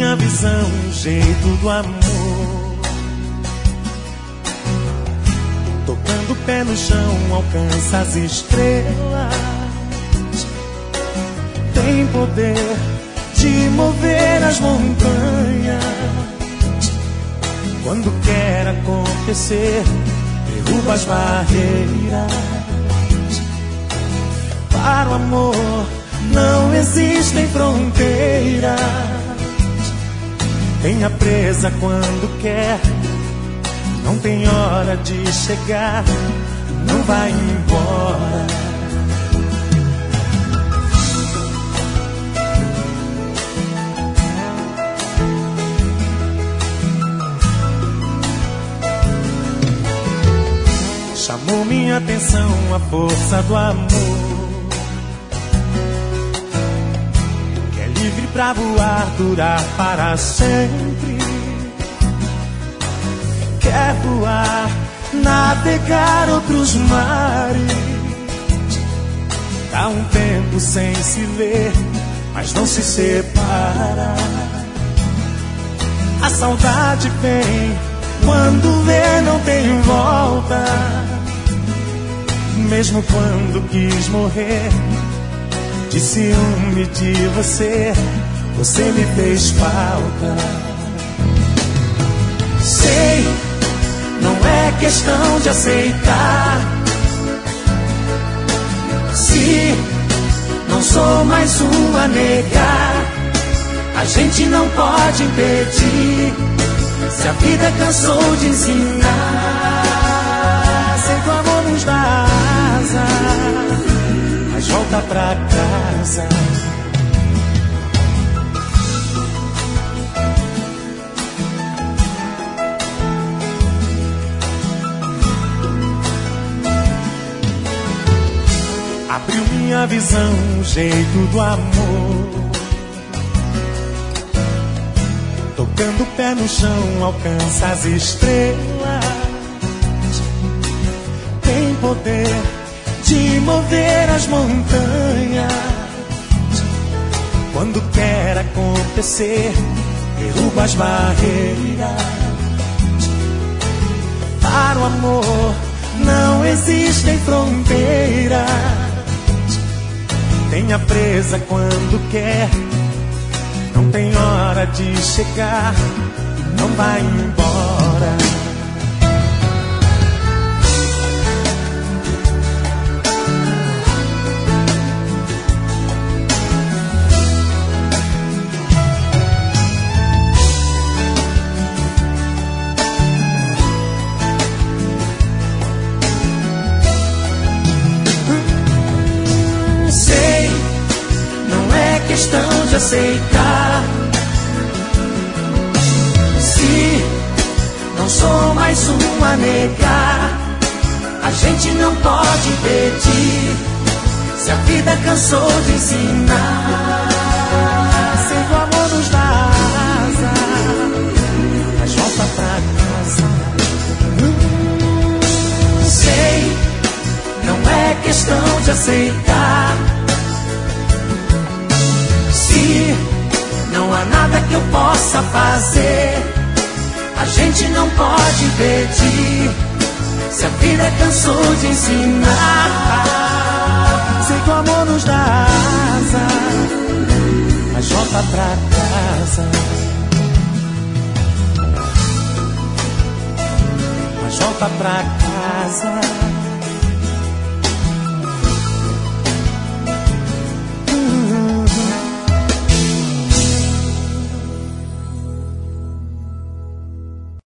minha visão, o jeito do amor. Tocando o pé no chão, alcança as estrelas. Tem poder de mover as montanhas. Quando quer acontecer, derruba as barreiras. Para o amor não existem fronteiras. Tenha presa quando quer, não tem hora de chegar, não vai embora. Chamou minha atenção a força do amor, que é livre pra voar, durar para sempre. Quer voar, navegar outros mares. Dá um tempo sem se ver, mas não se separa. A saudade vem, quando vê não tem volta. Mesmo quando quis morrer, de ciúme de você, você me fez falta. Sei, não é questão de aceitar. Se não sou mais um a negar, a gente não pode impedir. Se a vida cansou de ensinar, sei que o amor nos dá asa, mas volta pra casa. Abriu minha visão, o jeito do amor. Tocando o pé no chão, alcança as estrelas. Tem poder de mover as montanhas. Quando quer acontecer, derruba as barreiras. Para o amor não existem fronteiras. Tenha presa quando quer, não tem hora de chegar, não vai embora. Sei, não é questão de aceitar. Se não sou mais um a negar, a gente não pode impedir. Se a vida cansou de ensinar, sei que o amor nos dá asa, mas volta pra casa. Sei, não é questão de aceitar. Se não há nada que eu possa fazer, a gente não pode impedir. Se a vida cansou de ensinar, sei que o amor nos dá asa, mas volta pra casa. Mas volta pra casa.